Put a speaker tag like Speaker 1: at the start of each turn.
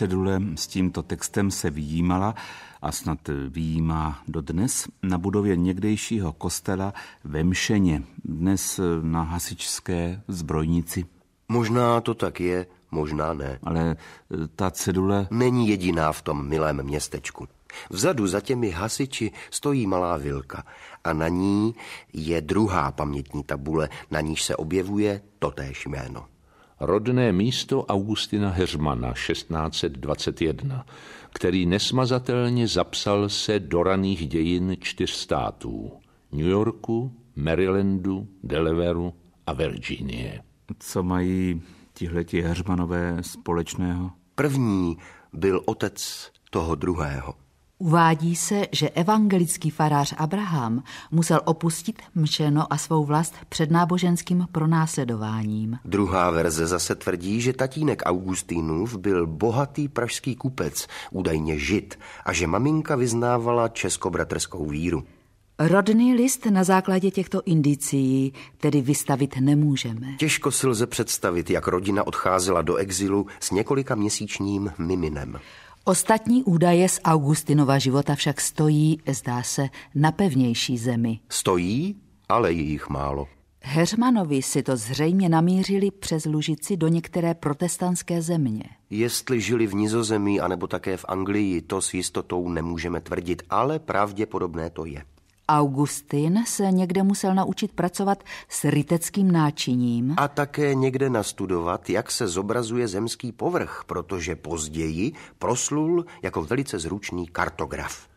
Speaker 1: cedule s tímto textem se vyjímala a snad vyjímá dodnes na budově někdejšího kostela ve Mšeně, dnes na hasičské zbrojnici.
Speaker 2: Možná to tak je, možná ne.
Speaker 1: Ale ta cedule
Speaker 2: není jediná v tom milém městečku. Vzadu za těmi hasiči stojí malá vilka a na ní je druhá pamětní tabule, na níž se objevuje totéž jméno.
Speaker 3: Rodné místo Augustina Heřmana 1621, který nesmazatelně zapsal se do raných dějin 4 států: New Yorku, Marylandu, Delawareu a Virginie.
Speaker 1: Co mají tihleti Heřmanové společného?
Speaker 2: První byl otec toho druhého.
Speaker 4: Uvádí se, že evangelický farář Abraham musel opustit Mšeno a svou vlast před náboženským pronásledováním.
Speaker 2: Druhá verze zase tvrdí, že tatínek Augustínův byl bohatý pražský kupec, údajně Žid, a že maminka vyznávala českobratrskou víru.
Speaker 4: Rodný list na základě těchto indicií tedy vystavit nemůžeme.
Speaker 2: Těžko si lze představit, jak rodina odcházela do exilu s několika měsíčním miminem.
Speaker 4: Ostatní údaje z Augustinova života však stojí, zdá se, na pevnější zemi.
Speaker 2: Stojí, ale je jich málo.
Speaker 4: Heřmanovi si to zřejmě namířili přes Lužici do některé protestantské země.
Speaker 2: Jestli žili v Nizozemí anebo také v Anglii, to s jistotou nemůžeme tvrdit, ale pravděpodobné to je.
Speaker 4: Augustin se někde musel naučit pracovat s ryteckým náčiním.
Speaker 2: A také někde nastudovat, jak se zobrazuje zemský povrch, protože později proslul jako velice zručný kartograf.